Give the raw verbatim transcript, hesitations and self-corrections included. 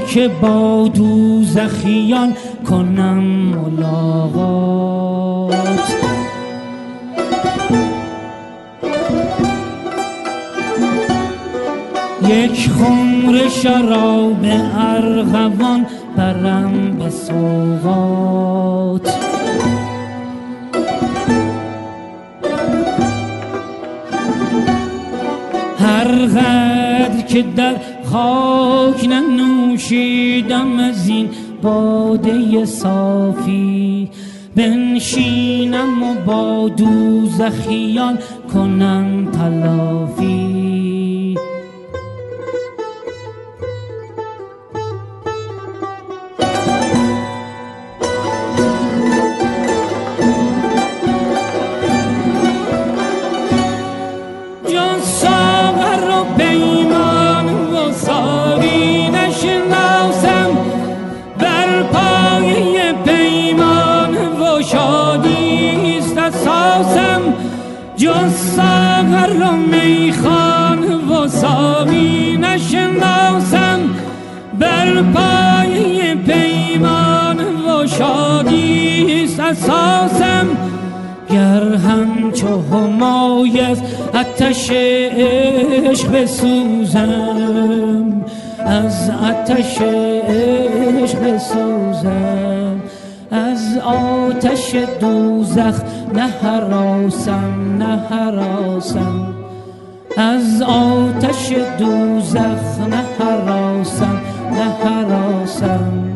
که با دوزخیان کنم ملاقات. یک خمر شراب ارغوان برم به سوغات. هر قدر که در خاک ننوشیدم از این باده صافی، بنشینم و با دوزخیان کنم تلافی. جز ساغر و میخان و ساقی نشناسم، بر پایه پیمان و شادی است اساسم. گر همچو همایز آتش عشق بسوزم، از آتش عشق بسوزم، از آتش دوزخ نه هراسم نه هراسم، از آتش دوزخ نه هراسم نه هراسم.